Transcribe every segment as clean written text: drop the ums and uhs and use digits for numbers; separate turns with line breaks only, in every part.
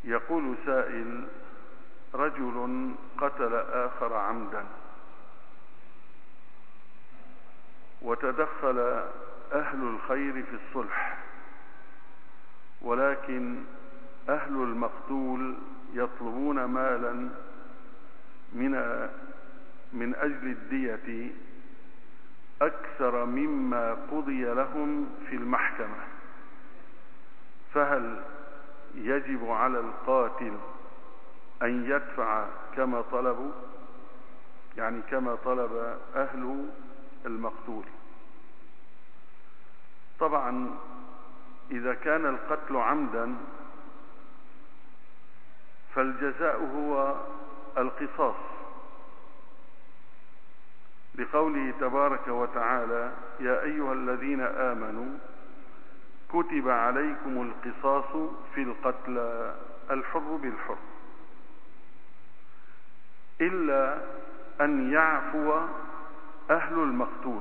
يقول سائل: رجل قتل آخر عمدا، وتدخل أهل الخير في الصلح، ولكن أهل المقتول يطلبون مالا من أجل الدية أكثر مما قضي لهم في المحكمة، فهل يجب على القاتل أن يدفع كما طلبوا، يعني كما طلب أهل المقتول؟ طبعا إذا كان القتل عمدا فالجزاء هو القصاص، لقوله تبارك وتعالى: يا أيها الذين آمنوا كتب عليكم القصاص في القتلى الحر بالحر، إلا أن يعفو أهل المقتول.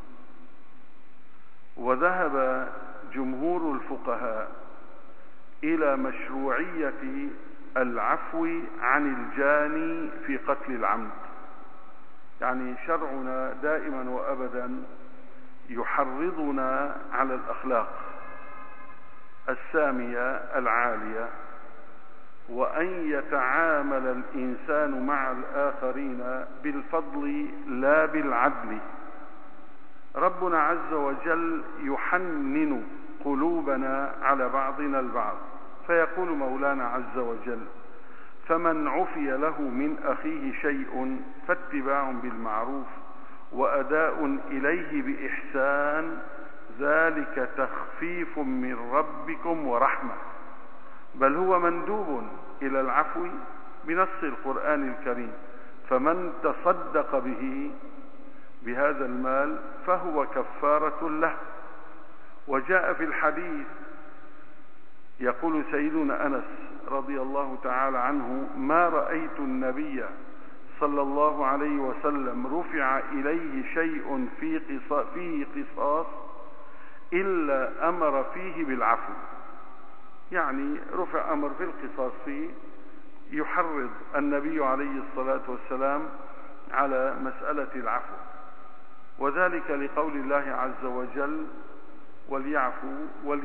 وذهب جمهور الفقهاء إلى مشروعية العفو عن الجاني في قتل العمد، يعني شرعنا دائما وأبدا يحرضنا على الأخلاق السامية العالية، وأن يتعامل الإنسان مع الآخرين بالفضل لا بالعدل. ربنا عز وجل يحنن قلوبنا على بعضنا البعض، فيقول مولانا عز وجل: فمن عفي له من أخيه شيء فاتباع بالمعروف وأداء إليه بإحسان، ذلك تخفيف من ربكم ورحمة. بل هو مندوب إلى العفو بنص القرآن الكريم، فمن تصدق به بهذا المال فهو كفارة له. وجاء في الحديث يقول سيدنا أنس رضي الله تعالى عنه: ما رأيت النبي صلى الله عليه وسلم رفع إليه شيء فيه قصاص إلا أمر فيه بالعفو. يعني رفع أمر في القصاص فيه، يحرض النبي عليه الصلاة والسلام على مسألة العفو، وذلك لقول الله عز وجل: وليعفوا